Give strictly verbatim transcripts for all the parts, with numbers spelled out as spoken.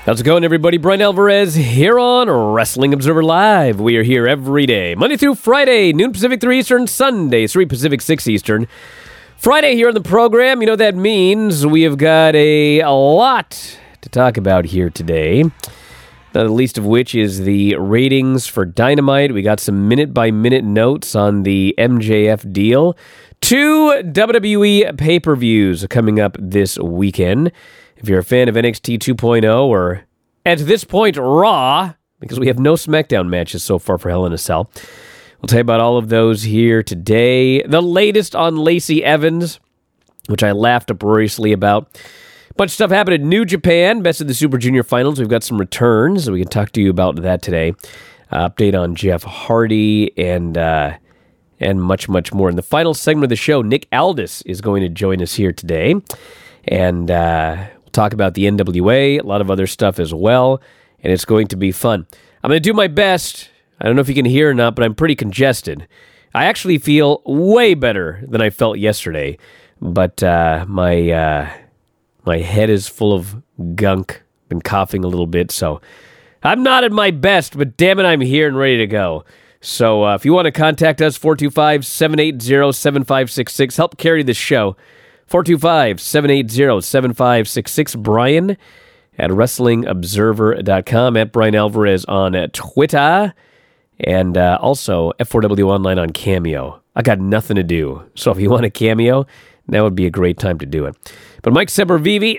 How's it going, everybody? Brian Alvarez here on Wrestling Observer Live. We are here every day, Monday through Friday, noon Pacific, three Eastern, Sunday, three Pacific, six Eastern. Friday here on the program, you know what that means. We have got a, a lot to talk about here today, not the least of which is the ratings for Dynamite. We got some minute-by-minute notes on the M J F deal. Two W W E pay-per-views coming up this weekend. If you're a fan of N X T two point oh, or at this point, Raw, because we have no SmackDown matches so far for Hell in a Cell, we'll tell you about all of those here today. The latest on Lacey Evans, which I laughed uproariously about. A bunch of stuff happened at New Japan, Best of the Super Junior Finals. We've got some returns, so we can talk to you about that today. Uh, update on Jeff Hardy and uh, and much, much more. In the final segment of the show, Nick Aldis is going to join us here today. And uh, we'll talk about the N W A, a lot of other stuff as well, and it's going to be fun. I'm going to do my best. I don't know if you can hear or not, but I'm pretty congested. I actually feel way better than I felt yesterday, but uh, my uh, my head is full of gunk. Been coughing a little bit, so I'm not at my best, but damn it, I'm here and ready to go. So uh, if you want to contact us, four two five, seven eight zero, seven five six six, help carry this show. four two five, seven eight zero, seven five six six. Brian at wrestling observer dot com, at Brian Alvarez on Twitter, and uh, also F four W Online on Cameo. I got nothing to do, so if you want a Cameo, that would be a great time to do it. But Mike Sempervive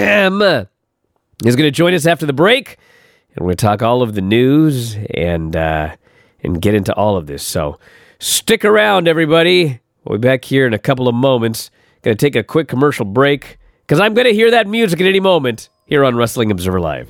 is going to join us after the break, and we're going to talk all of the news and uh, and get into all of this. So stick around, everybody. We'll be back here in a couple of moments. Going to take a quick commercial break, because I'm going to hear that music at any moment here on Wrestling Observer Live.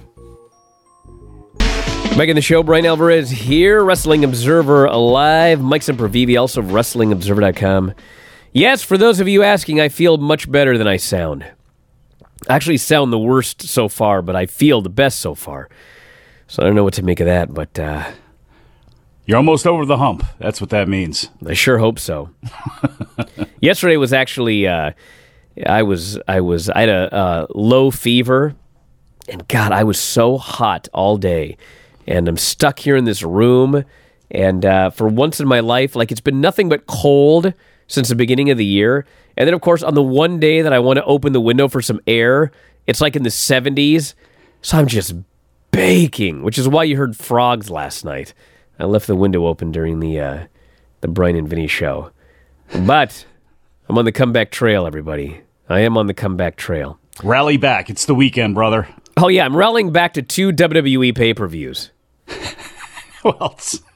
Back in the show, Brian Alvarez here, Wrestling Observer Live. Mike Sempervive, also of wrestling observer dot com. Yes, for those of you asking, I feel much better than I sound. I actually sound the worst so far, but I feel the best so far. So I don't know what to make of that, but... Uh, You're almost over the hump. That's what that means. I sure hope so. Yesterday was actually, uh, I was, I was, I had a uh, low fever, and God, I was so hot all day, and I'm stuck here in this room, and uh, for once in my life, like, it's been nothing but cold since the beginning of the year, and then, of course, on the one day that I want to open the window for some air, it's like in the seventies, so I'm just baking, which is why you heard frogs last night. I left the window open during the uh, the Brian and Vinny show. But I'm on the comeback trail, everybody. I am on the comeback trail. Rally back. It's the weekend, brother. Oh, yeah. I'm rallying back to two W W E pay-per-views. well,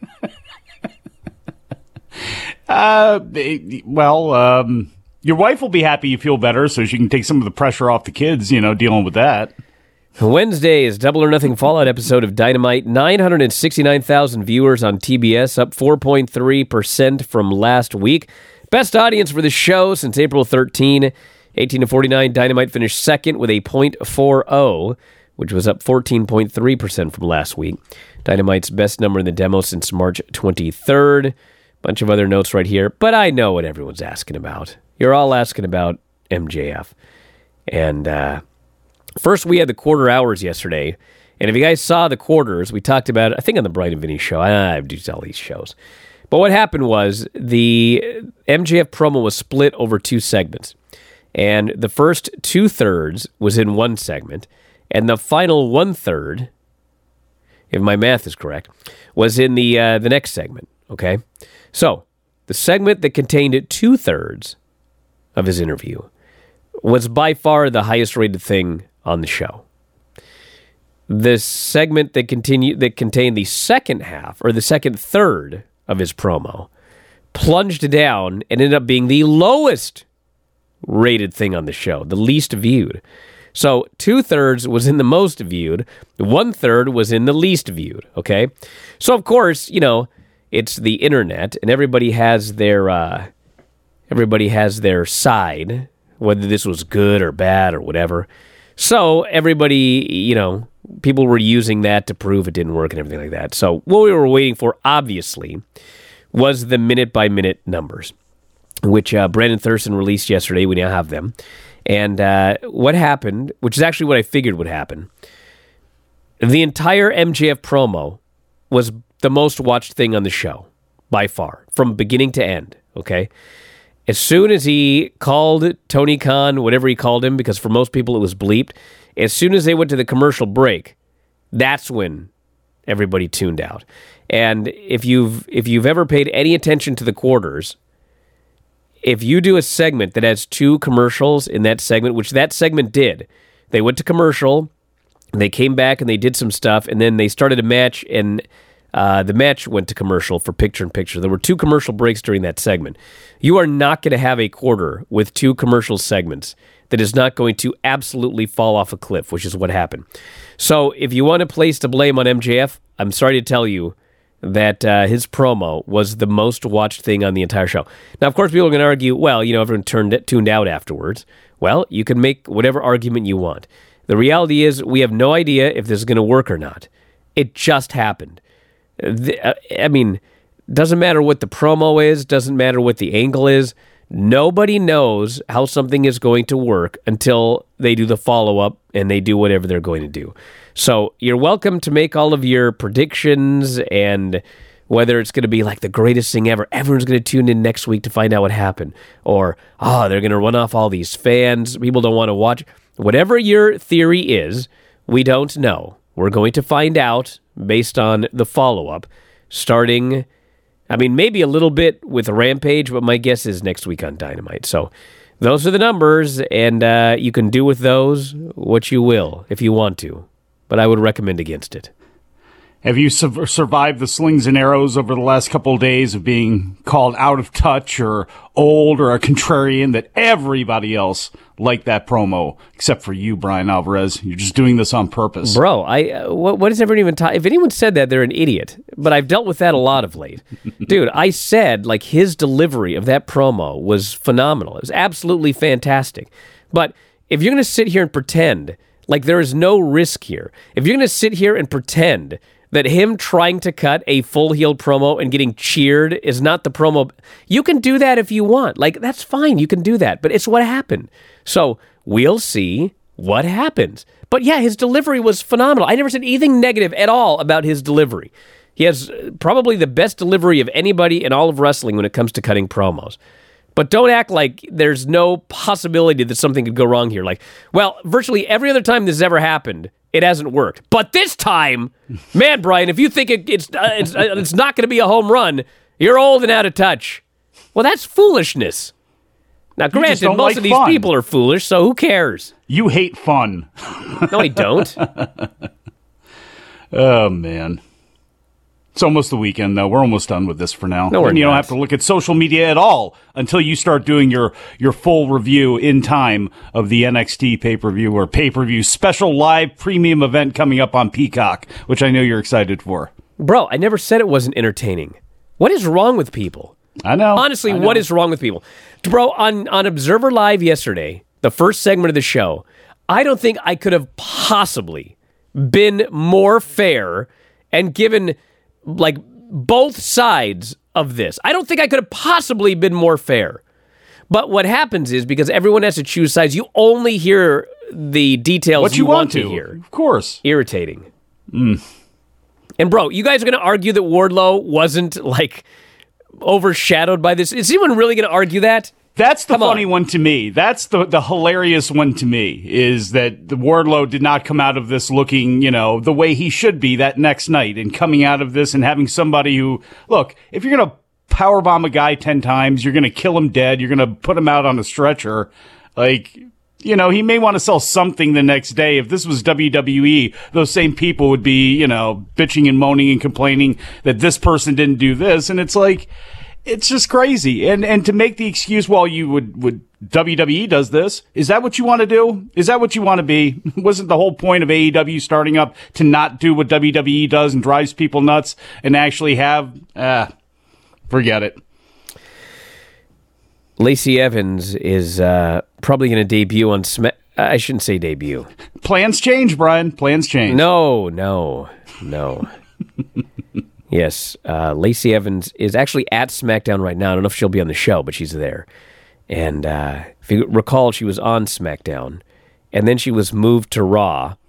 uh, well, um, your wife will be happy you feel better, so she can take some of the pressure off the kids, you know, dealing with that. Wednesday's Double or Nothing Fallout episode of Dynamite. nine hundred sixty-nine thousand viewers on T B S, up four point three percent from last week. Best audience for the show since April thirteenth. eighteen to forty-nine, Dynamite finished second with a point four oh, which was up fourteen point three percent from last week. Dynamite's best number in the demo since March twenty-third. Bunch of other notes right here, but I know what everyone's asking about. You're all asking about M J F. And, uh... First, we had the quarter hours yesterday, and if you guys saw the quarters, we talked about it, I think on the Brian and Vinny show. I do all these shows. But what happened was the M J F promo was split over two segments, and the first two-thirds was in one segment, and the final one-third, if my math is correct, was in the uh, the next segment, okay? So, the segment that contained two-thirds of his interview was by far the highest-rated thing on the show. The segment that continued that contained the second half, or the second third of his promo, plunged down and ended up being the lowest rated thing on the show, the least viewed. So two-thirds was in the most viewed, one-third was in the least viewed, okay? So, of course, you know, it's the internet, and everybody has their, uh, everybody has their side, whether this was good or bad or whatever. So everybody, you know, people were using that to prove it didn't work and everything like that. So what we were waiting for, obviously, was the minute-by-minute numbers, which uh, Brandon Thurston released yesterday. We now have them. And uh, what happened, which is actually what I figured would happen, The entire M J F promo was the most watched thing on the show, by far, from beginning to end, okay? As soon as he called Tony Khan, whatever he called him, because for most people it was bleeped, as soon as they went to the commercial break, that's when everybody tuned out. And if you've if you've ever paid any attention to the quarters, if you do a segment that has two commercials in that segment, which that segment did, they went to commercial, they came back and they did some stuff, and then they started a match, and uh, the match went to commercial for picture-in-picture. There were two commercial breaks during that segment. You are not going to have a quarter with two commercial segments that is not going to absolutely fall off a cliff, which is what happened. So if you want a place to blame on M J F, I'm sorry to tell you that uh, his promo was the most watched thing on the entire show. Now, of course, people are going to argue, well, you know, everyone turned tuned out afterwards. Well, you can make whatever argument you want. The reality is we have no idea if this is going to work or not. It just happened. The, uh, I mean, doesn't matter what the promo is, doesn't matter what the angle is. Nobody knows how something is going to work until they do the follow-up and they do whatever they're going to do. So you're welcome to make all of your predictions and whether it's going to be like the greatest thing ever. Everyone's going to tune in next week to find out what happened. Or, oh, they're going to run off all these fans. People don't want to watch. Whatever your theory is, we don't know. We're going to find out based on the follow-up starting, I mean, maybe a little bit with Rampage, but my guess is next week on Dynamite. So those are the numbers, and uh, you can do with those what you will if you want to. But I would recommend against it. Have you su- survived the slings and arrows over the last couple of days of being called out of touch or old or a contrarian that everybody else liked that promo except for you, Brian Alvarez? You're just doing this on purpose. Bro, I uh, what, what does everyone even talk? If anyone said that, they're an idiot. But I've dealt with that a lot of late. Dude, I said like his delivery of that promo was phenomenal. It was absolutely fantastic. But if you're going to sit here and pretend like there is no risk here, if you're going to sit here and pretend that him trying to cut a full heel promo and getting cheered is not the promo. You can do that if you want. Like, that's fine. You can do that. But it's what happened. So we'll see what happens. But yeah, his delivery was phenomenal. I never said anything negative at all about his delivery. He has probably the best delivery of anybody in all of wrestling when it comes to cutting promos. But don't act like there's no possibility that something could go wrong here. Like, well, virtually every other time this has ever happened, it hasn't worked. But this time, man, Brian, if you think it, it's uh, it's, uh, it's not going to be a home run, you're old and out of touch. Well, that's foolishness. Now, granted, most like of these fun. people are foolish, so who cares? You hate fun. No, I don't. Oh, man. It's almost the weekend, though. We're almost done with this for now. No, we're and you not. don't have to look at social media at all until you start doing your, your full review in time of the N X T pay-per-view or pay-per-view special live premium event coming up on Peacock, which I know you're excited for. Bro, I never said it wasn't entertaining. What is wrong with people? I know. Honestly, I know. what is wrong with people? Bro, on, on Observer Live yesterday, the first segment of the show, I don't think I could have possibly been more fair and given like both sides of this. I don't think I could have possibly been more fair. But what happens is because everyone has to choose sides, you only hear the details what you, you want, want to. to hear. Of course. Irritating. Mm. And bro, you guys are going to argue that Wardlow wasn't like overshadowed by this? Is anyone really going to argue that? That's the Come funny on. one to me. That's the, the hilarious one to me, is that the Wardlow did not come out of this looking, you know, the way he should be that next night, and coming out of this and having somebody who, look, if you're going to powerbomb a guy ten times, you're going to kill him dead, you're going to put him out on a stretcher, like, you know, he may want to sell something the next day. If this was W W E, those same people would be, you know, bitching and moaning and complaining that this person didn't do this, and it's like, it's just crazy. And and to make the excuse, well, you would, would W W E does this. Is that what you want to do? Is that what you want to be? Wasn't the whole point of A E W starting up to not do what W W E does and drives people nuts and actually have, ah, forget it. Lacey Evans is uh, probably going to debut on Smack. I shouldn't say debut. Plans change, Brian. Plans change. No, no, no. Yes, uh, Lacey Evans is actually at SmackDown right now. I don't know if she'll be on the show, but she's there. And uh, if you recall, she was on SmackDown, and then she was moved to Raw,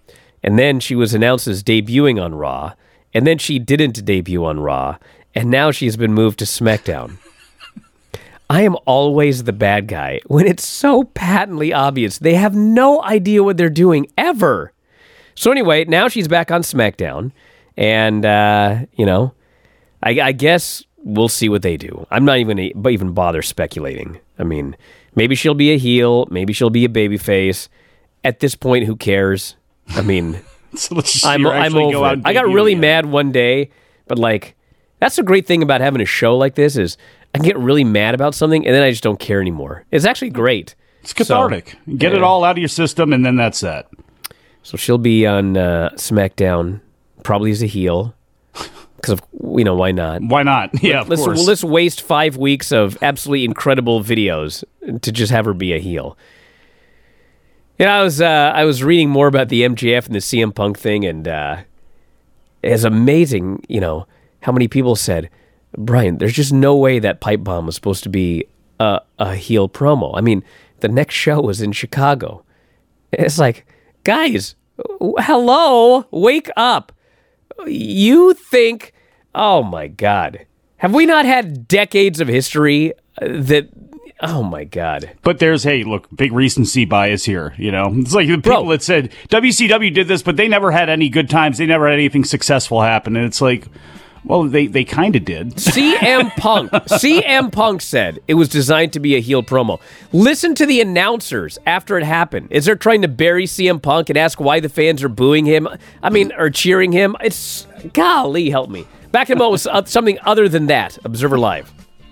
And then she was announced as debuting on Raw. And then she didn't debut on Raw. And now she's been moved to SmackDown. I am always the bad guy when it's so patently obvious. They have no idea what they're doing, ever. So anyway, now she's back on SmackDown. And, uh, you know, I, I guess we'll see what they do. I'm not even going to even bother speculating. I mean, maybe she'll be a heel. Maybe she'll be a babyface. At this point, who cares? I mean, so let's just I'm, I'm over it. I got really again. mad one day, but like, that's the great thing about having a show like this is I can get really mad about something, and then I just don't care anymore. It's actually great. It's cathartic. So, Get yeah. it all out of your system, and then that's that. So she'll be on uh, SmackDown, probably as a heel, because of you know why not? Why not? Yeah, of let's, course. Let's waste five weeks of absolutely incredible videos to just have her be a heel. Yeah, I was uh, I was reading more about the M J F and the C M Punk thing, and uh, it's amazing, you know, how many people said, Brian, there's just no way that pipe bomb was supposed to be a, a heel promo. I mean, the next show was in Chicago. It's like, guys, hello, wake up. You think, oh my God, have we not had decades of history that, oh my God. But there's, hey, look, big recency bias here, you know? It's like the people Bro. that said W C W did this, but they never had any good times. They never had anything successful happen. And it's like, well, they, they kind of did. C M Punk. C M Punk said it was designed to be a heel promo. Listen to the announcers after it happened. Is they're trying to bury C M Punk and ask why the fans are booing him? I mean, or cheering him? It's, golly, help me. Back in a moment with something other than that. Observer Live.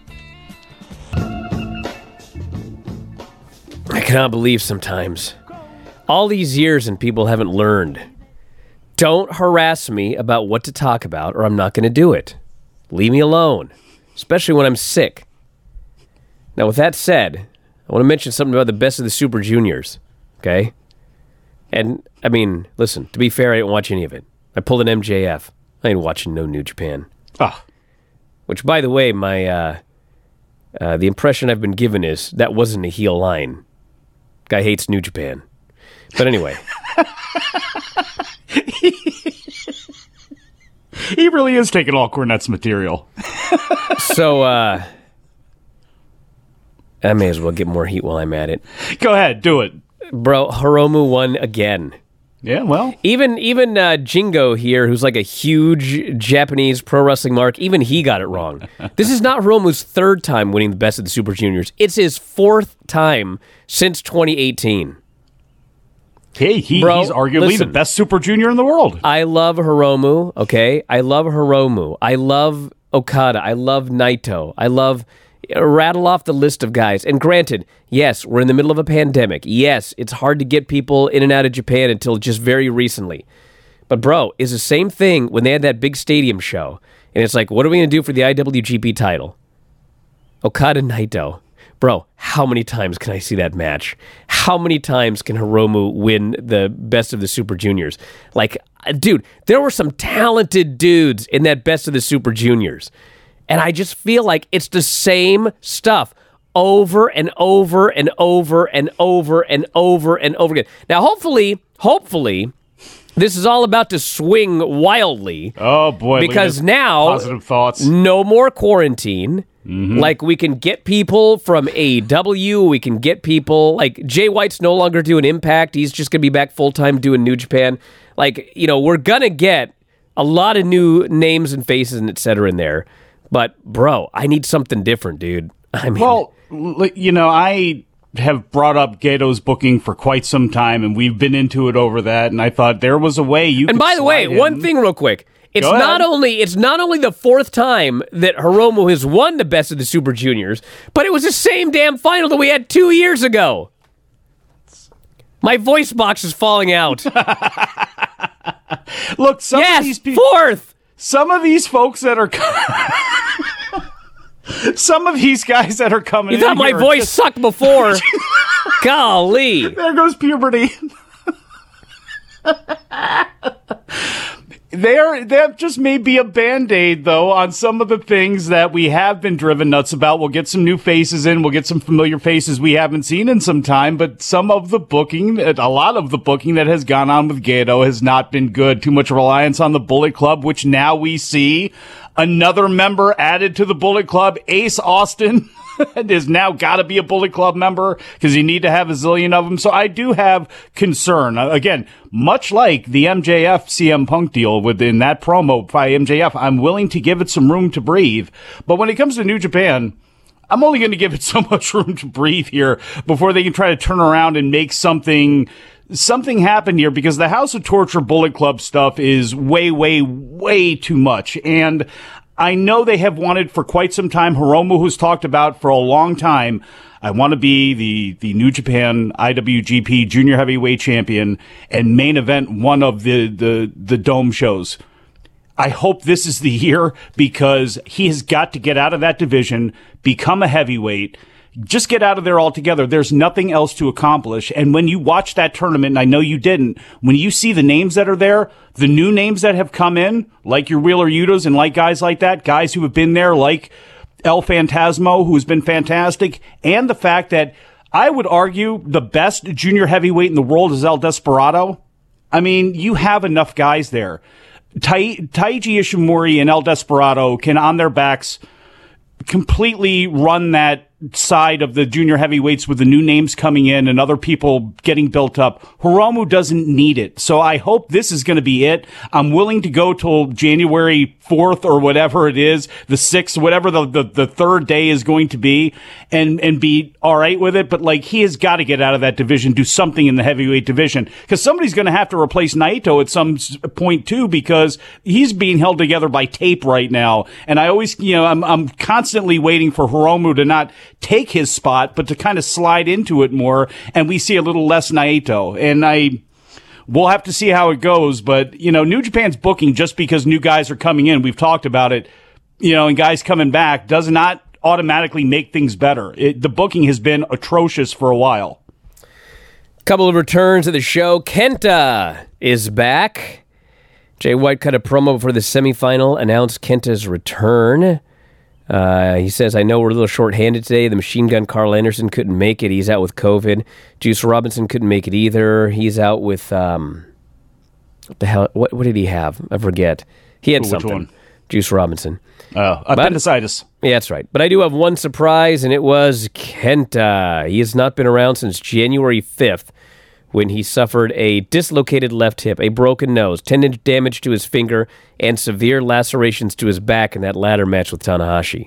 I cannot believe sometimes. All these years and people haven't learned. Don't harass me about what to talk about, or I'm not going to do it. Leave me alone, especially when I'm sick. Now, with that said, I want to mention something about the Best of the Super Juniors, okay? And, I mean, listen, to be fair, I didn't watch any of it. I pulled an M J F. I ain't watching no New Japan. Ah. Which, by the way, my uh, uh, the impression I've been given is that wasn't a heel line. Guy hates New Japan. But anyway... He really is taking all Cornette's material. So, uh... I may as well get more heat while I'm at it. Go ahead, do it. Bro, Hiromu won again. Yeah, well... Even even uh, Jingo here, who's like a huge Japanese pro wrestling mark, even he got it wrong. This is not Hiromu's third time winning the Best of the Super Juniors. It's his fourth time since twenty eighteen. Hey, he, Bro, he's arguably listen, the best Super Junior in the world. I love Hiromu, okay? I love Hiromu. I love Okada. I love Naito. I love... Rattle off the list of guys. And granted, yes, we're in the middle of a pandemic. Yes, it's hard to get people in and out of Japan until just very recently. But, bro, it's the same thing when they had that big stadium show. And it's like, what are we going to do for the I W G P title? Okada Naito. Bro, how many times can I see that match? How many times can Hiromu win the Best of the Super Juniors? Like, dude, there were some talented dudes in that Best of the Super Juniors. And I just feel like it's the same stuff over and over and over and over and over and over again. Now, hopefully, hopefully, this is all about to swing wildly. Oh, boy. Because now, positive thoughts. No more quarantine. Mm-hmm. Like, we can get people from A E W. We can get people, like, Jay White's no longer doing Impact. He's just going to be back full-time doing New Japan. Like, you know, we're going to get a lot of new names and faces and et cetera in there. But, bro, I need something different, dude. I mean, well, you know, I have brought up Gato's booking for quite some time, and we've been into it over that, and I thought there was a way you and could by the way, him. one thing real quick. It's Go not ahead. only it's not only the fourth time that Hiromu has won the Best of the Super Juniors, but it was the same damn final that we had two years ago. My voice box is falling out. Look, some yes, of these people... fourth! Some of these folks that are... Some of these guys that are coming you in thought my here voice just... sucked before. Golly. There goes puberty. There, that just may be a Band-Aid, though, on some of the things that we have been driven nuts about. We'll get some new faces in. We'll get some familiar faces we haven't seen in some time. But some of the booking, a lot of the booking that has gone on with Gato has not been good. Too much reliance on the Bullet Club, which now we see another member added to the Bullet Club, Ace Austin. And is now got to be a Bullet Club member because you need to have a zillion of them. So I do have concern. Uh, again, much like the M J F C M Punk deal within that promo by M J F, I'm willing to give it some room to breathe. But when it comes to New Japan, I'm only going to give it so much room to breathe here before they can try to turn around and make something something happen here, because the House of Torture Bullet Club stuff is way, way, way too much. And I know they have wanted for quite some time. Hiromu, who's talked about for a long time, I want to be the, the New Japan I W G P Junior Heavyweight Champion and main event one of the, the, the Dome shows. I hope this is the year, because he has got to get out of that division, become a heavyweight, just get out of there altogether. There's nothing else to accomplish. And when you watch that tournament, and I know you didn't, when you see the names that are there, the new names that have come in, like your Wheeler Yutas and like guys like that, guys who have been there, like El Phantasmo, who's been fantastic, and the fact that I would argue the best junior heavyweight in the world is El Desperado. I mean, you have enough guys there. Tai- Taiji Ishimori and El Desperado can, on their backs, completely run that side of the junior heavyweights with the new names coming in and other people getting built up. Hiromu doesn't need it. So I hope this is going to be it. I'm willing to go till January fourth or whatever it is, the sixth, whatever the, the, the third day is going to be, and, and be all right with it. But like, he has got to get out of that division, do something in the heavyweight division, because somebody's going to have to replace Naito at some point too, because he's being held together by tape right now. And I always, you know, I'm, I'm constantly waiting for Hiromu to not take his spot, but to kind of slide into it more, and we see a little less Naito. And I, we'll have to see how it goes, but, you know, New Japan's booking, just because new guys are coming in, we've talked about it, you know, and guys coming back, does not automatically make things better. It, the booking has been atrocious for a while. Couple of returns of the show. Kenta is back. Jay White cut a promo for the semifinal, announced Kenta's return. Uh, he says, I know we're a little short-handed today. The Machine Gun Carl Anderson couldn't make it. He's out with COVID. Juice Robinson couldn't make it either. He's out with, um, what the hell, what, what did he have? I forget. He had Ooh, something. Which one? Juice Robinson. Oh, appendicitis. But, yeah, that's right. But I do have one surprise, and it was Kenta. He has not been around since January fifth, when he suffered a dislocated left hip, a broken nose, tendon damage to his finger, and severe lacerations to his back in that ladder match with Tanahashi.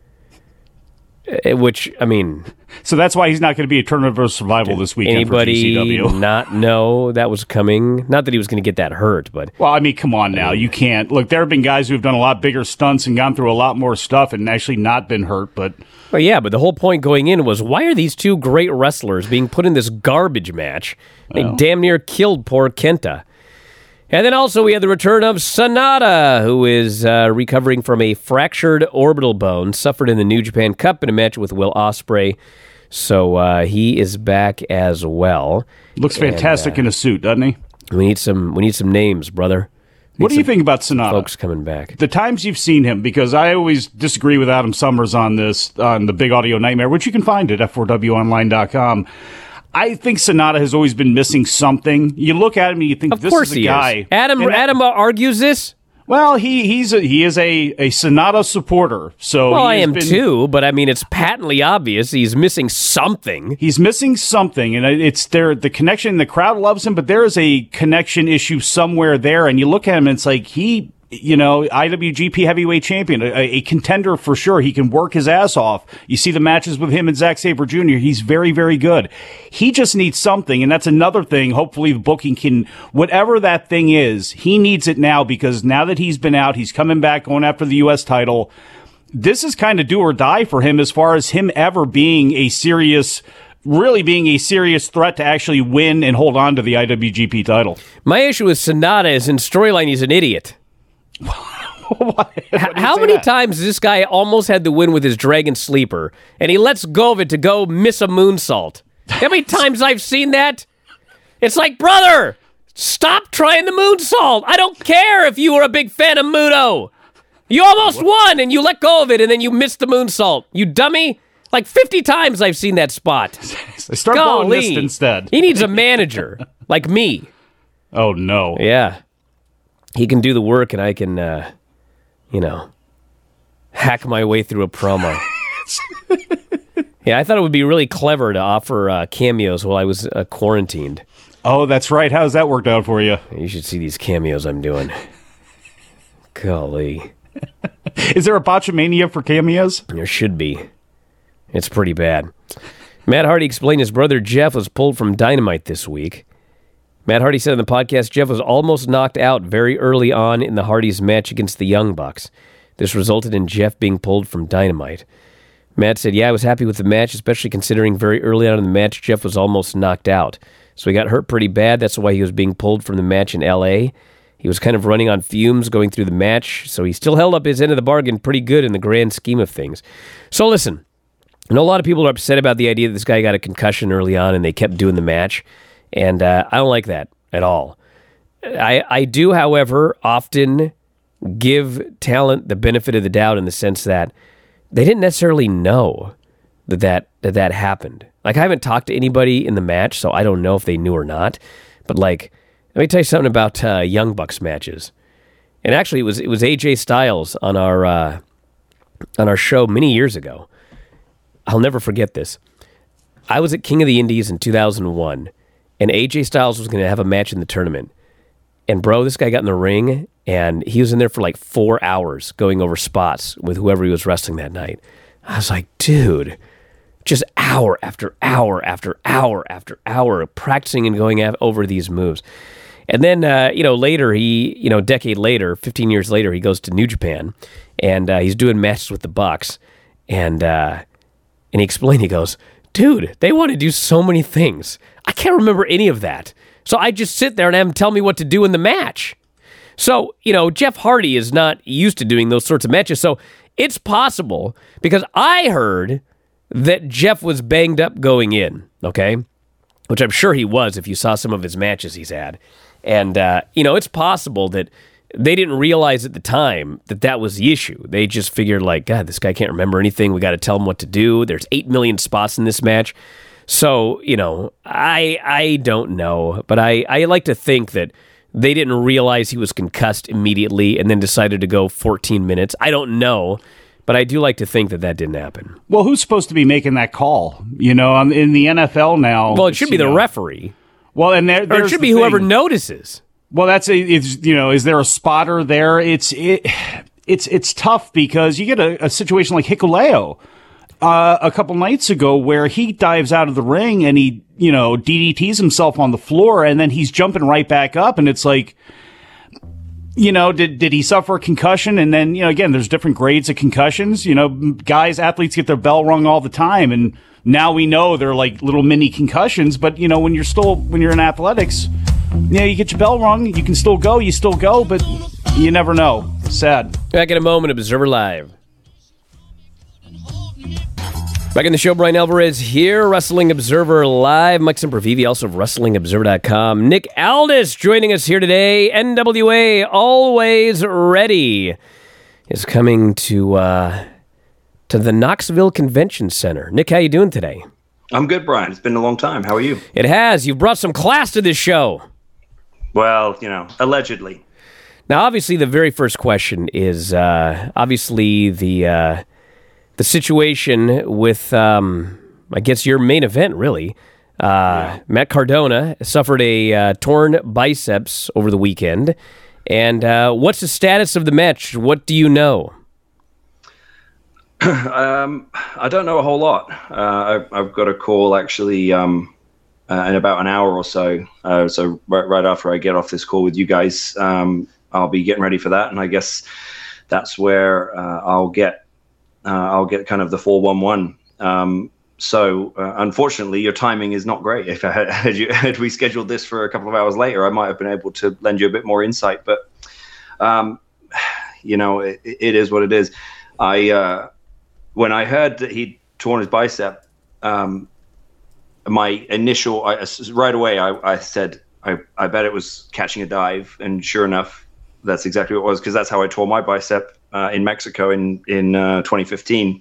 Which, I mean... So that's why he's not going to be a Tournament of Survival this weekend anybody for G C W. Not know that was coming? Not that he was going to get that hurt, but... Well, I mean, come on now. You can't... Look, there have been guys who have done a lot bigger stunts and gone through a lot more stuff and actually not been hurt, but... Well, yeah, but the whole point going in was, why are these two great wrestlers being put in this garbage match? They well. damn near killed poor Kenta. And then also we had the return of Sanada, who is uh, recovering from a fractured orbital bone, suffered in the New Japan Cup in a match with Will Ospreay. So uh, he is back as well. Looks fantastic and, uh, in a suit, doesn't he? We need some. We need some names, brother. We what do you think about Sanada? Folks coming back. The times you've seen him, because I always disagree with Adam Summers on this, on the Big Audio Nightmare, which you can find at F four W online dot com. I think Sanada has always been missing something. You look at him and you think, of this course is a he guy. Is. Adam and Adam that, argues this. Well, he he's a, he is a, a Sanada supporter. So well, I am been, too, but I mean, it's patently obvious he's missing something. He's missing something, and it's there. The connection, the crowd loves him, but there is a connection issue somewhere there. And you look at him, and it's like he. You know, I W G P heavyweight champion, a, a contender for sure. He can work his ass off. You see the matches with him and Zack Sabre Junior He's very, very good. He just needs something, and that's another thing. Hopefully the booking can, whatever that thing is, he needs it now, because now that he's been out, he's coming back, going after the U S title. This is kind of do or die for him as far as him ever being a serious really being a serious threat to actually win and hold on to the I W G P title. My issue with Sanada is in storyline, he's an idiot. How many that? times this guy almost had the win with his Dragon Sleeper, and he lets go of it to go miss a moonsault? How many times I've seen that? It's like, brother, Stop trying the moonsault. I don't care if you were a big fan of Muto. You almost won, and you let go of it, and then you missed the moonsault. You dummy. Like fifty times I've seen that spot. Start blowing this instead. He needs a manager like me. Oh, no. Yeah. He can do the work, and I can, uh, you know, hack my way through a promo. Yeah, I thought it would be really clever to offer uh, cameos while I was uh, quarantined. Oh, that's right. How's that worked out for you? You should see these cameos I'm doing. Golly. Is there a botchamania for cameos? There should be. It's pretty bad. Matt Hardy explained his brother Jeff was pulled from Dynamite this week. Matt Hardy said on the podcast Jeff was almost knocked out very early on in the Hardys' match against the Young Bucks. This resulted in Jeff being pulled from Dynamite. Matt said, yeah, I was happy with the match, especially considering very early on in the match, Jeff was almost knocked out. So he got hurt pretty bad. That's why he was being pulled from the match in L A. He was kind of running on fumes going through the match, so he still held up his end of the bargain pretty good in the grand scheme of things. So listen, I know a lot of people are upset about the idea that this guy got a concussion early on and they kept doing the match, and uh, I don't like that at all. I, I do, however, often give talent the benefit of the doubt in the sense that they didn't necessarily know that that, that that happened. Like, I haven't talked to anybody in the match, so I don't know if they knew or not. But, like, let me tell you something about uh, Young Bucks matches. And actually, it was it was A J Styles on our uh, on our show many years ago. I'll never forget this. I was at King of the Indies in two thousand one, and A J Styles was going to have a match in the tournament. And, bro, this guy got in the ring, and he was in there for like four hours going over spots with whoever he was wrestling that night. I was like, dude, just hour after hour after hour after hour practicing and going over these moves. And then, uh, you know, later, he, you know, a decade later, fifteen years later, he goes to New Japan, and uh, he's doing matches with the Bucks. And, uh, and he explained, he goes, dude, they want to do so many things. I can't remember any of that. So I just sit there and have them tell me what to do in the match. So, you know, Jeff Hardy is not used to doing those sorts of matches. So it's possible, because I heard that Jeff was banged up going in, okay? Which I'm sure he was if you saw some of his matches he's had. And, uh, you know, it's possible that they didn't realize at the time that that was the issue. They just figured, like, God, this guy can't remember anything. We got to tell him what to do. There's eight million spots in this match. So, you know, I I don't know. But I, I like to think that they didn't realize he was concussed immediately and then decided to go fourteen minutes. I don't know. But I do like to think that that didn't happen. Well, who's supposed to be making that call? You know, um, in the N F L now. Well, it should be the know. referee. Well, and there, or it should be whoever notices. Well, that's a. It's, you know, is there a spotter there? It's it, it's it's tough because you get a, a situation like Hikuleo uh, a couple nights ago where he dives out of the ring and he, you know, D D Ts himself on the floor, and then he's jumping right back up, and it's like, you know, did did he suffer a concussion? And then, you know, again, there's different grades of concussions. You know, guys, athletes get their bell rung all the time, and now we know they're like little mini concussions. But, you know, when you're still when you're in athletics, you know, you get your bell rung, you can still go, you still go, but you never know. Sad. Back in a moment, Observer Live. Back in the show, Brian Alvarez here, Wrestling Observer Live. Mike Sempervive, also of Wrestling Observer dot com. Nick Aldis joining us here today. N W A Always Ready is coming to uh, to the Knoxville Convention Center. Nick, how you doing today? I'm good, Brian. It's been a long time. How are you? It has. You've brought some class to this show. Well, you know, allegedly. Now, obviously, the very first question is uh, obviously the... Uh, The situation with, um, I guess, your main event, really. Uh, yeah. Matt Cardona suffered a uh, torn biceps over the weekend. And uh, what's the status of the match? What do you know? um, I don't know a whole lot. Uh, I, I've got a call, actually, um, uh, in about an hour or so. Uh, so right, right after I get off this call with you guys, um, I'll be getting ready for that. And I guess that's where uh, I'll get Uh, I'll get kind of the four one one. Um, so, uh, unfortunately, your timing is not great. If I had, had, you, had we scheduled this for a couple of hours later, I might have been able to lend you a bit more insight. But, um, you know, it, it is what it is. I uh, when I heard that he'd torn his bicep, um, my initial I, right away I, I said I, I bet it was catching a dive, and sure enough, that's exactly what it was, because that's how I tore my bicep uh, in Mexico in in uh, twenty fifteen.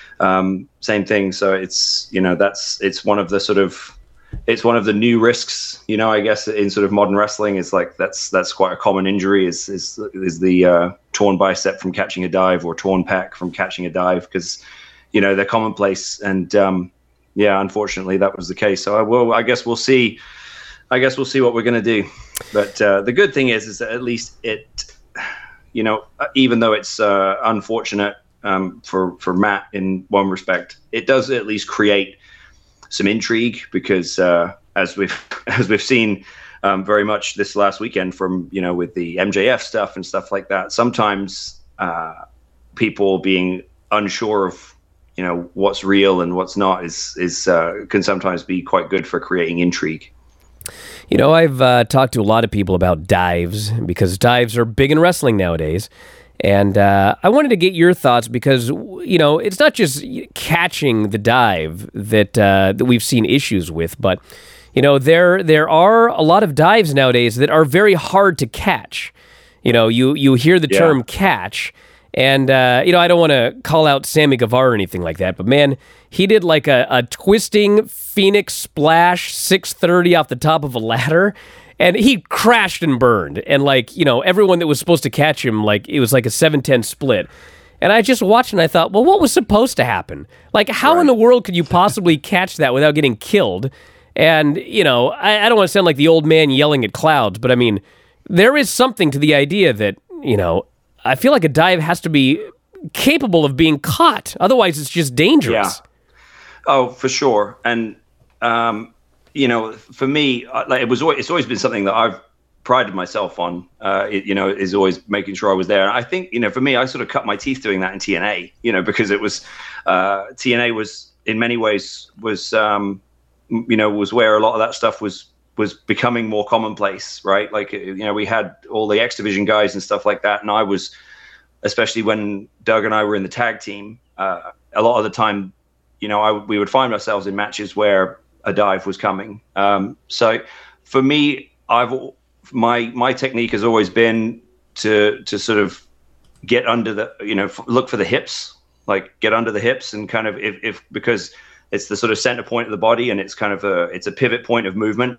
Um, same thing. So it's you know that's it's one of the sort of it's one of the new risks, you know, I guess in sort of modern wrestling is like that's that's quite a common injury is is is the uh, torn bicep from catching a dive or torn pec from catching a dive, because you know they're commonplace, and um, yeah, unfortunately that was the case. So I will I guess we'll see. I guess we'll see what we're going to do. But uh, the good thing is, is that at least it, you know, even though it's uh, unfortunate um, for, for Matt in one respect, it does at least create some intrigue, because uh, as we've, as we've seen um, very much this last weekend from, you know, with the M J F stuff and stuff like that, sometimes uh, people being unsure of, you know, what's real and what's not is, is uh, can sometimes be quite good for creating intrigue. You know, I've uh, talked to a lot of people about dives, because dives are big in wrestling nowadays. And uh, I wanted to get your thoughts, because, you know, it's not just catching the dive that uh, that we've seen issues with, but, you know, there there are a lot of dives nowadays that are very hard to catch. You know, you, you hear the yeah. term catch, and, uh, you know, I don't want to call out Sammy Guevara or anything like that, but, man, he did like a, a twisting Phoenix splash six thirty off the top of a ladder, and he crashed and burned. And, like, you know, everyone that was supposed to catch him, like, it was like a seven ten split. And I just watched and I thought, well, what was supposed to happen? Like, how right. in the world could you possibly catch that without getting killed? And, you know, I, I don't want to sound like the old man yelling at clouds, but, I mean, there is something to the idea that, you know, I feel like a dive has to be capable of being caught. Otherwise, it's just dangerous. Yeah. Oh, for sure. And, um, you know, for me, like it was always, it's always been something that I've prided myself on, uh, it, you know, is always making sure I was there. And I think, you know, for me, I sort of cut my teeth doing that in T N A, you know, because it was, uh, T N A was in many ways was, um, you know, was where a lot of that stuff was, was becoming more commonplace, right? Like, you know, we had all the X Division guys and stuff like that. And I was, especially when Doug and I were in the tag team, uh, a lot of the time, you know, I, we would find ourselves in matches where a dive was coming. Um, so for me, I've, my, my technique has always been to, to sort of get under the, you know, f- look for the hips, like get under the hips and kind of, if, if, because it's the sort of center point of the body, and it's kind of a, it's a pivot point of movement.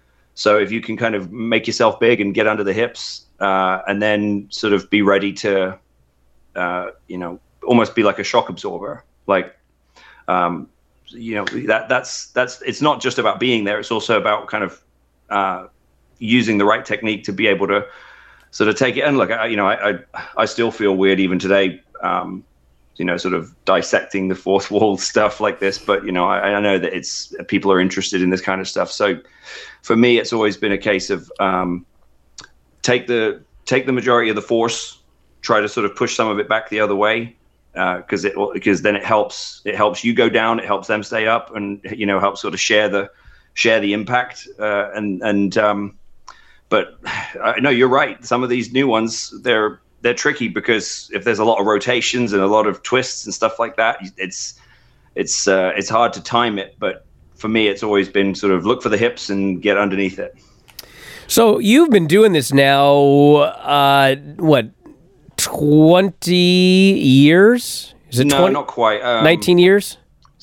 So if you can kind of make yourself big and get under the hips, uh, and then sort of be ready to, uh, you know, almost be like a shock absorber. Like, um, you know, that that's, that's, it's not just about being there. It's also about kind of, uh, using the right technique to be able to sort of take it. And look, I, you know, I, I, I still feel weird even today, um, you know, sort of dissecting the fourth wall stuff like this, but you know, I, I know that it's people are interested in this kind of stuff. So for me, it's always been a case of um, take the take the majority of the force, try to sort of push some of it back the other way, because uh, it because then it helps it helps you go down, it helps them stay up, and you know helps sort of share the share the impact. Uh, and and um, but I know you're right. Some of these new ones, they're they're tricky, because if there's a lot of rotations and a lot of twists and stuff like that, it's it's uh, it's hard to time it. But for me, it's always been sort of look for the hips and get underneath it. So you've been doing this now, uh, what, twenty years? Is it no, twenty? Not quite. Um, nineteen years?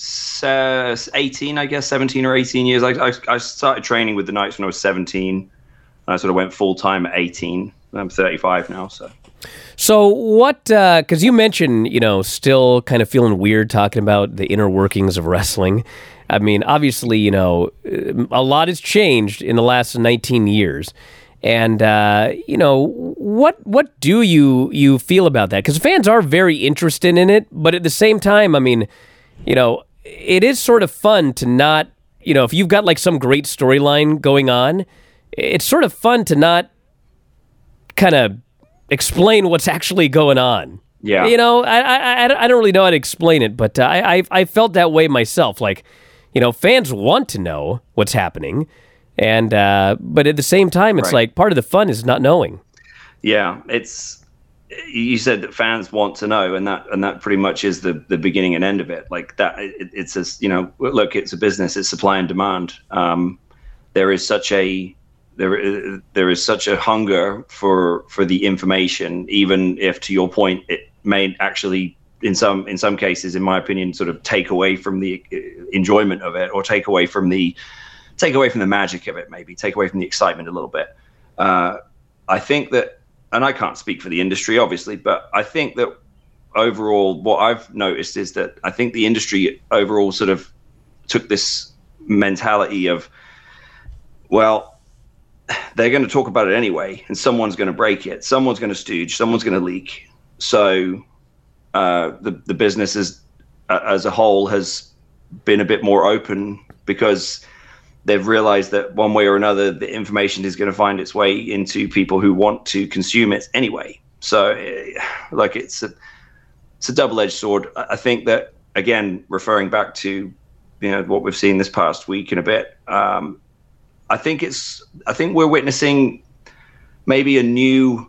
Uh, eighteen, I guess, seventeen or eighteen years. I, I I started training with the Knights when I was seventeen, and I sort of went full time at eighteen. I'm thirty-five now, so. So what, because uh, you mentioned, you know, still kind of feeling weird talking about the inner workings of wrestling. I mean, obviously, you know, a lot has changed in the last nineteen years. And, uh, you know, what what do you, you feel about that? Because fans are very interested in it, but at the same time, I mean, you know, it is sort of fun to not, you know, if you've got like some great storyline going on, it's sort of fun to not kind of explain what's actually going on. Yeah. You know, I I, I don't really know how to explain it, but uh, I, I I felt that way myself. Like, you know, fans want to know what's happening, and uh, but at the same time, it's right. like part of the fun is not knowing. Yeah, it's. You said that fans want to know, and that and that pretty much is the the beginning and end of it. Like that, it, it's a you know, look, it's a business. It's supply and demand. Um, there is such a there there is such a hunger for for the information, even if, to your point, it may actually in some in some cases, in my opinion, sort of take away from the enjoyment of it, or take away from the take away from the magic of it, maybe take away from the excitement a little bit. Uh, I think that, and I can't speak for the industry, obviously, but I think that overall, what I've noticed is that I think the industry overall sort of took this mentality of, well, they're going to talk about it anyway, and someone's going to break it, someone's going to stooge, someone's going to leak. So uh, the the business is, uh, as a whole has been a bit more open, because they've realized that one way or another, the information is going to find its way into people who want to consume it anyway. So, like, it's a it's a double-edged sword. I think that, again, referring back to, you know, what we've seen this past week and a bit, um, I think it's I think we're witnessing maybe a new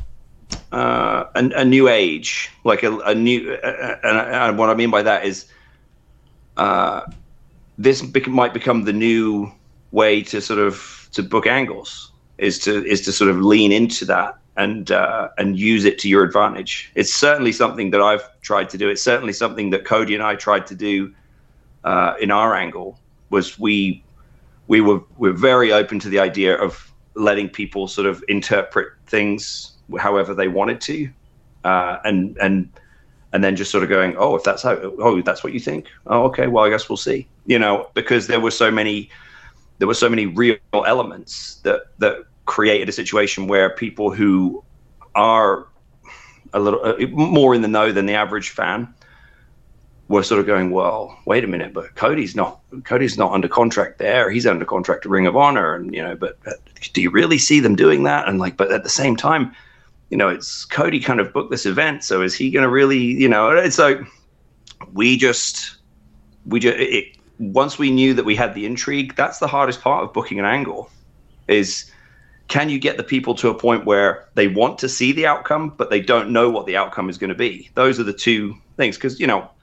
uh, a, a new age, like a, a new, uh, and, and what I mean by that is, uh, this bec- might become the new way to sort of to book angles, is to is to sort of lean into that and uh, and use it to your advantage. It's certainly something that I've tried to do. It's certainly something that Cody and I tried to do uh, in our angle. Was we we were we're very open to the idea of letting people sort of interpret things however they wanted to, uh, and and. And then just sort of going, oh, if that's how, oh, that's what you think. Oh, okay. Well, I guess we'll see. You know, because there were so many, there were so many real elements that that created a situation where people who are a little uh, more in the know than the average fan were sort of going, well, wait a minute, but Cody's not, Cody's not under contract there. He's under contract to Ring of Honor, and you know, but, but do you really see them doing that? And like, but at the same time, you know, it's Cody kind of booked this event, so is he going to really, you know, it's like we just, we just, it, once we knew that we had the intrigue, that's the hardest part of booking an angle, is can you get the people to a point where they want to see the outcome, but they don't know what the outcome is going to be? Those are the two things, because, you know,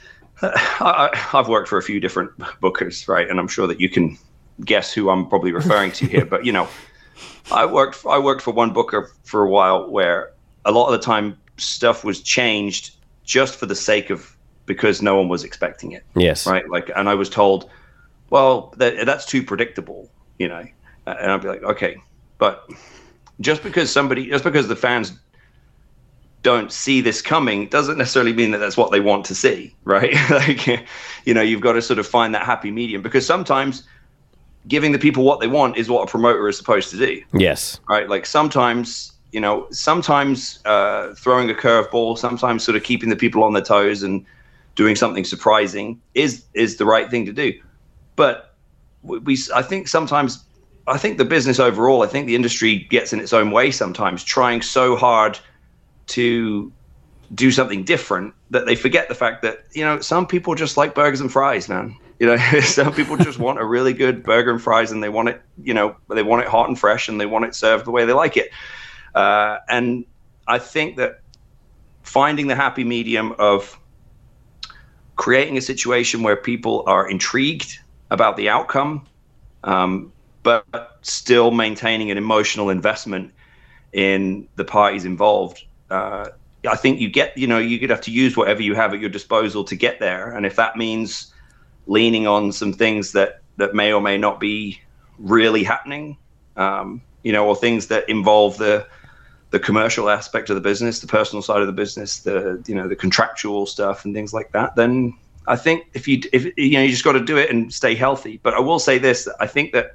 I, I've worked for a few different bookers, right? And I'm sure that you can guess who I'm probably referring to here, but, you know, I worked I worked for one booker for a while where a lot of the time stuff was changed just for the sake of, because no one was expecting it. Yes. Right. Like, and I was told, well, that, that's too predictable, you know, and I'd be like, okay, but just because somebody, just because the fans don't see this coming doesn't necessarily mean that that's what they want to see. Right. Like, you know, you've got to sort of find that happy medium, because sometimes giving the people what they want is what a promoter is supposed to do. Yes. Right. Like sometimes, you know, sometimes uh, throwing a curveball, sometimes sort of keeping the people on their toes and doing something surprising is is the right thing to do. But we, we I think sometimes, I think the business overall, I think the industry gets in its own way sometimes, trying so hard to do something different that they forget the fact that, you know, some people just like burgers and fries, man. You know, some people just want a really good burger and fries, and they want it, you know, they want it hot and fresh, and they want it served the way they like it. Uh, and I think that finding the happy medium of creating a situation where people are intrigued about the outcome, um, but still maintaining an emotional investment in the parties involved, uh, I think you get, you know, you could have to use whatever you have at your disposal to get there. And if that means leaning on some things that, that may or may not be really happening, um, you know, or things that involve the the commercial aspect of the business, the personal side of the business, the, you know, the contractual stuff and things like that, then I think if you, if you know, you just got to do it and stay healthy. But I will say this, I think that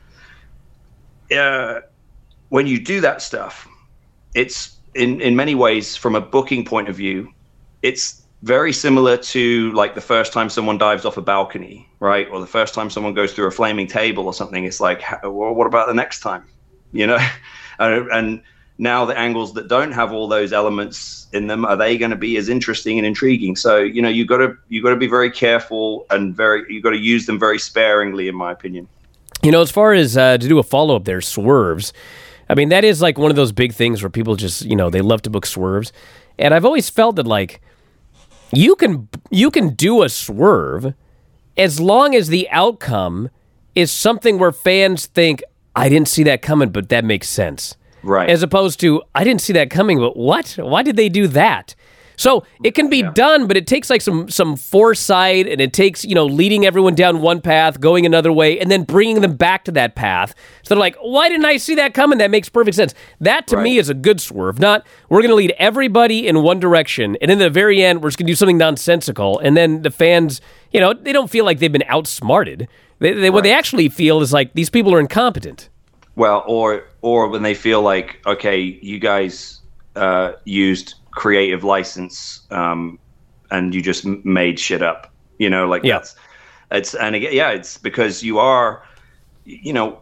uh, when you do that stuff, it's in, in many ways, from a booking point of view, it's very similar to like the first time someone dives off a balcony, right? Or the first time someone goes through a flaming table or something. It's like, well, what about the next time? You know? and, and now the angles that don't have all those elements in them, are they going to be as interesting and intriguing? So, you know, you've got to, you've got to be very careful and very, you've got to use them very sparingly, in my opinion. You know, as far as uh, to do a follow-up there, swerves, I mean, that is like one of those big things where people just, you know, they love to book swerves. And I've always felt that, like, You can you can do a swerve as long as the outcome is something where fans think, I didn't see that coming, but that makes sense. Right. As opposed to, I didn't see that coming, but what? Why did they do that? So it can be yeah. done, but it takes like some some foresight, and it takes, you know, leading everyone down one path, going another way, and then bringing them back to that path. So they're like, why didn't I see that coming? That makes perfect sense. That, to right. me, is a good swerve. Not, we're going to lead everybody in one direction, and in the very end, we're just going to do something nonsensical, and then the fans, you know, they don't feel like they've been outsmarted. They, they, right. What they actually feel is like, these people are incompetent. Well, or or when they feel like, okay, you guys uh, used creative license um, and you just m- made shit up, you know, like yeah. that's it's and again, yeah, it's because you are, you know,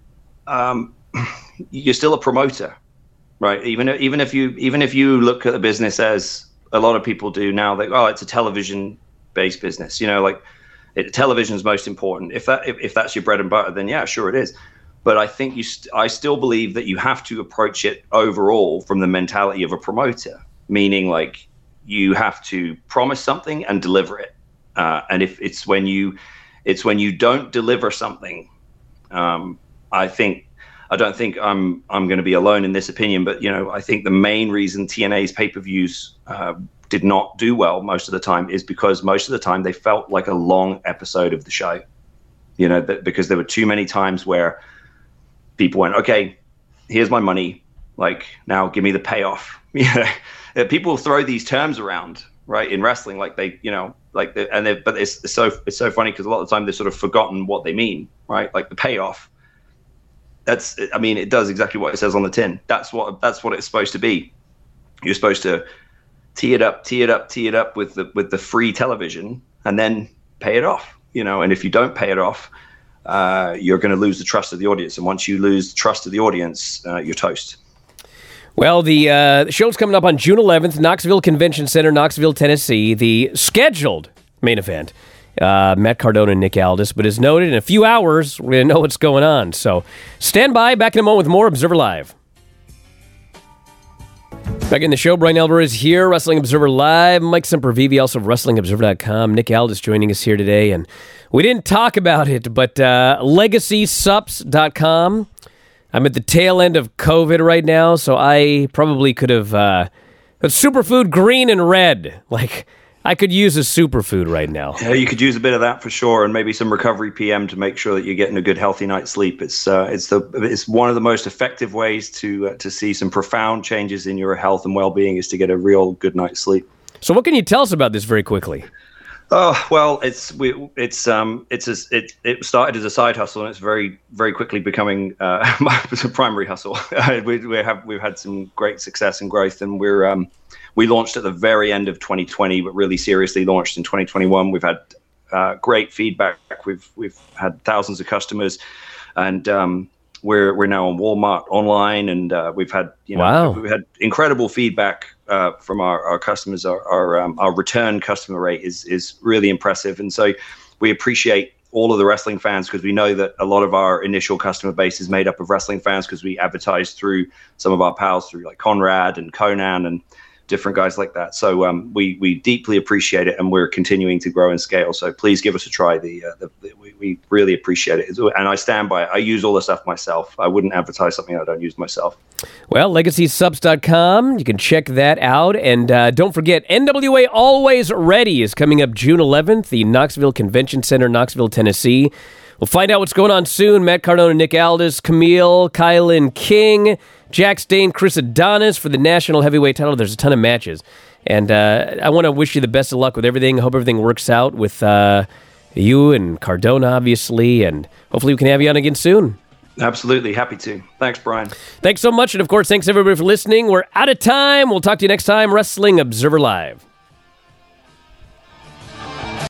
um, you're still a promoter, right? Even even if you even if you look at the business as a lot of people do now, that oh, it's a television based business, you know, like it, television is most important. If that if, if that's your bread and butter, then yeah, sure it is. But I think you, st- I still believe that you have to approach it overall from the mentality of a promoter, meaning like you have to promise something and deliver it. Uh, and if it's when you, it's when you don't deliver something, um, I think, I don't think I'm, I'm going to be alone in this opinion, but you know, I think the main reason T N A's pay-per-views uh, did not do well most of the time is because most of the time they felt like a long episode of the show, you know, that because there were too many times where people went, okay, here's my money. Like, now give me the payoff. You know, people throw these terms around, right, in wrestling, like they, you know, like, they, and they, but it's, it's so it's so funny because a lot of the time they've sort of forgotten what they mean, right? Like the payoff. That's, I mean, it does exactly what it says on the tin. That's what that's what it's supposed to be. You're supposed to tee it up, tee it up, tee it up with the with the free television, and then pay it off. You know, and if you don't pay it off, Uh, you're going to lose the trust of the audience. And once you lose the trust of the audience, uh, you're toast. Well, the uh, show's coming up on June eleventh, Knoxville Convention Center, Knoxville, Tennessee. The scheduled main event, uh, Matt Cardona and Nick Aldis. But as noted, in a few hours, we're going to know what's going on. So stand by. Back in a moment with more Observer Live. Back in the show, Brian Alvarez here, Wrestling Observer Live. Mike Sempervive, also of Wrestling Observer dot com. Nick Aldis joining us here today. And we didn't talk about it, but uh, Legacy Sups dot com. I'm at the tail end of COVID right now, so I probably could have... Uh, superfood green and red. Like, I could use a superfood right now. Yeah, you could use a bit of that for sure, and maybe some recovery P M to make sure that you're getting a good, healthy night's sleep. It's uh, it's the it's one of the most effective ways to uh, to see some profound changes in your health and well-being is to get a real good night's sleep. So, what can you tell us about this very quickly? Oh well, it's we, it's um it's a, it it started as a side hustle, and it's very very quickly becoming uh, my primary hustle. we we have we've had some great success and growth, and we're um. We launched at the very end of twenty twenty, but really seriously launched in twenty twenty-one. We've had uh, great feedback. We've we've had thousands of customers, and um, we're we're now on Walmart online, and uh, we've had you know wow. we've had incredible feedback uh, from our, our customers. Our our, um, our return customer rate is is really impressive, and so we appreciate all of the wrestling fans because we know that a lot of our initial customer base is made up of wrestling fans because we advertise through some of our pals through like Conrad and Conan and different guys like that. So um, we we deeply appreciate it, and we're continuing to grow and scale. So please give us a try. The, uh, the, the we, we really appreciate it, and I stand by it. I use all the stuff myself. I wouldn't advertise something I don't use myself. Well, Legacy Sups dot com. You can check that out, and uh, don't forget, N W A Always Ready is coming up June eleventh. The Knoxville Convention Center, Knoxville, Tennessee. We'll find out what's going on soon. Matt Cardona, Nick Aldis, Camille, Kylan King, Jack Stain, Chris Adonis for the national heavyweight title. There's a ton of matches. And uh, I want to wish you the best of luck with everything. I hope everything works out with uh, you and Cardona, obviously. And hopefully we can have you on again soon. Absolutely. Happy to. Thanks, Brian. Thanks so much. And, of course, thanks, everybody, for listening. We're out of time. We'll talk to you next time. Wrestling Observer Live.